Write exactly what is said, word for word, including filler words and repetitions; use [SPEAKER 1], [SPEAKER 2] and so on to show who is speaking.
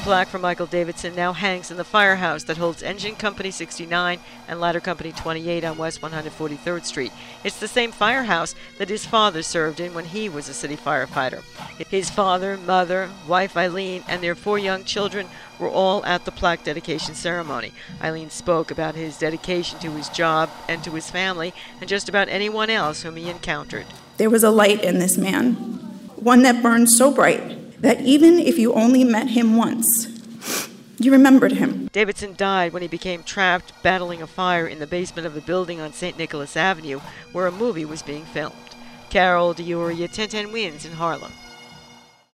[SPEAKER 1] plaque for Michael Davidson now hangs in the firehouse that holds Engine Company sixty-nine and Ladder Company twenty-eight on West one hundred forty-third Street. It's the same firehouse that his father served in when he was a city firefighter. His father, mother, wife Eileen, and their four young children were all at the plaque dedication ceremony. Eileen spoke about his dedication to his job and to his family and just about anyone else whom he encountered.
[SPEAKER 2] There was a light in this man, one that burned so bright that even if you only met him once, you remembered him.
[SPEAKER 1] Davidson died when he became trapped battling a fire in the basement of a building on Saint Nicholas Avenue where a movie was being filmed. Carol D'Auria, ten ten Wins in Harlem.